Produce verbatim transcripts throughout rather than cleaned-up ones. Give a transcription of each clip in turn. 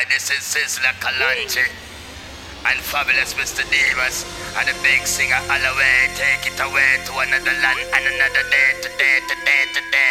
this is Sizzla Kalonji and fabulous Mister Demas and the big singer all the way. Take it away to another land and another day, today, today, today.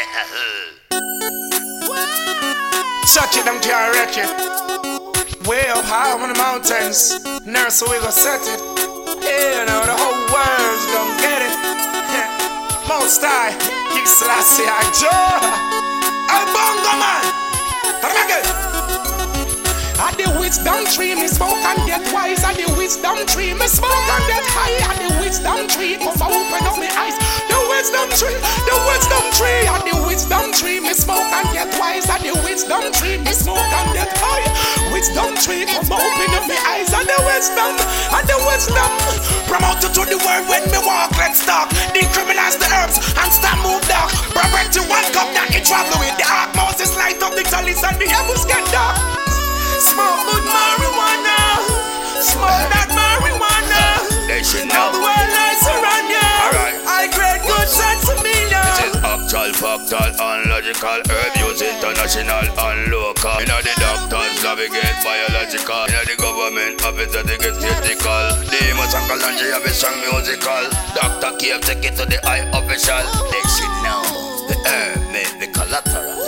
Such it, them can't wreck it. Way up high on the mountains, nurse, so we gon' set it. Yeah, now the whole world's gon' get it. Most high, King Selassie, I Joe. I'm Bongo Man. Come again. At the wisdom tree, me smoke and get wise. At the wisdom tree, me smoke and get high. At the wisdom tree, come open up my eyes. The wisdom tree, the wisdom tree. At the wisdom tree, me smoke and get wise. At the wisdom tree, me smoke and get high. Wisdom tree, come open up my eyes. At the wisdom, at the wisdom. Promoted to the world when me walk, let's talk. Decriminalize the herbs and start move dark. Protect you one cup that it travel with the ark. Moses light up the chalice and the heavens get dark. Smoke good marijuana, smoke that marijuana. They should know. Now the world lies around you. Alright. I create good sense of me now. This is actual, factual, and logical. Herb use international and local. Inna the doctors navigate biological. Inna the government office that they get theatrical. Demas and Kalonji have a strong musical. Doctor Cave take it to the high official. They should know. The herb made the collateral.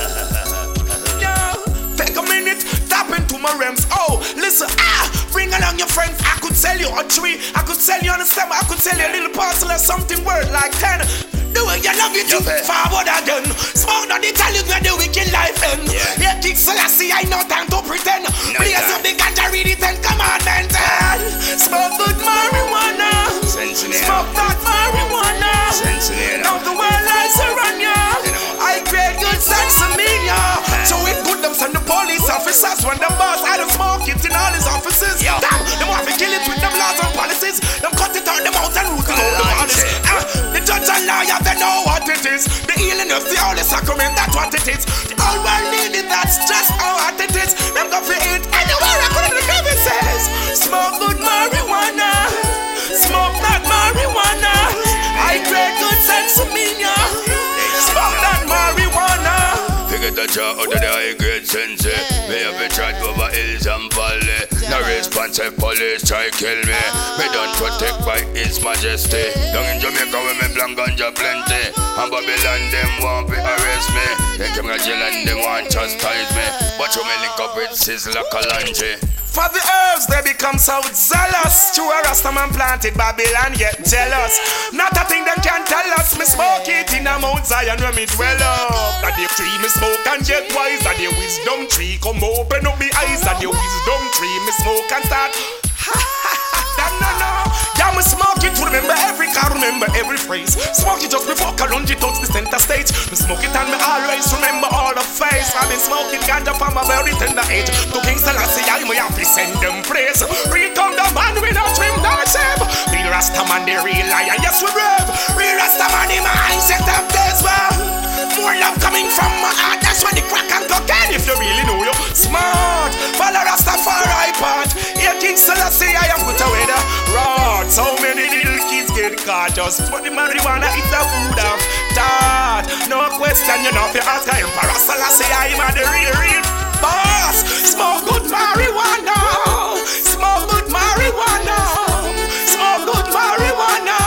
Take a minute, tap into my realms. Oh, listen, ah, bring along your friends. I could sell you a tree, I could sell you on a stem, I could sell you a little parcel of something worth like ten. Do it, you love it, you forward again. Smoke on the tell you where the wicked life end. Yeah, King Selassie, I know time to pretend. No Blaze up the ganja, read the Ten Commandments. Smoke good marijuana, smoke that marijuana. Now the world lies around you. I create good sex for me, yeah. So it good them send the police officers when the boss I don't smoke it in all his offices. Damn, them want to kill it with them laws and policies. Them cut it out them out and root it out the honest. Ah, the judge and lawyer they know what it is. The healing of the holy sacrament, that's what it is. The whole world need it, that's just how hot it is. Them go for it anywhere I put in the crevices. Smoke good marijuana, smoke that marijuana. I create good sense of me, yeah. Smoke that marijuana. Figure the jar out of the high grade sense. Me have a chat over hills and valley. No response if police try kill me. Me don't protect by His Majesty. Down in Jamaica where me blank ganja plenty. And Babylon them want to arrest me. They come to jail and them want chastise me. But you me link up with Sizzla Kalonji. For the herbs, they become so zealous. True a Rastaman planted Babylon, yet jealous. Not a thing them can tell us. Me smoke it in a Mount Zion where me dwell up. That the tree me smoke and get wise. That the wisdom tree come open up me eyes. That the wisdom tree me smoke and start. Ha ha ha, that no no. Yeah, me smoke it to remember every car, remember every phrase. Smoke it just before Kalonji touch the center stage. Me smoke it and me always remember all the face. I've been smoking ganja from a very tender age. To King Selassie, I may have to send them praise. Real come the man with a trim that shape. Real Rastaman, the real lion, yes we brave. Real Rastaman, the mindset of this world. More love coming from my heart, that's when the crack and cocaine. If you really know you smart, follow Rastafari part. Here King Selassie, I am put away the rod. So many little kids get caught just for the marijuana, it's the food of thought. No question, you know, if you ask I am Emperor Selassie, I am the real, real boss. Smoke good marijuana, smoke good marijuana, smoke good marijuana.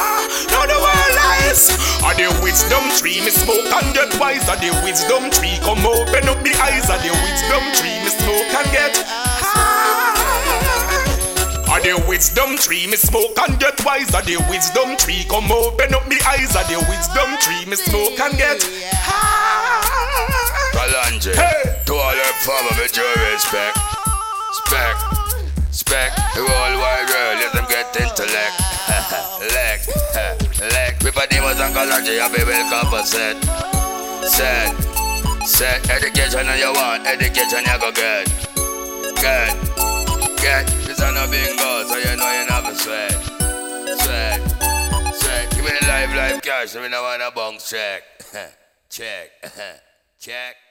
Now the world lies. Are the wisdom tree, me smoke and get wise. Are the wisdom tree, come open up the eyes. Are the wisdom tree, me smoke and get high. Are the wisdom tree, me smoke and get wise. Are the wisdom tree, come open up the eyes. Are the wisdom tree, me smoke and get high. Kalonji, hey. To all your farmers with your respect. Spec, spec, the whole wide world, let them get intellect. Leg, leg. Everybody was on Kalonji, I be welcome for set. Set, set. Education you want, education you go get. Get, get. This is no bingo, so you know you never sweat. Sweat, sweat. Give me the live, live cash, so we don't want a bunk check. Check, check.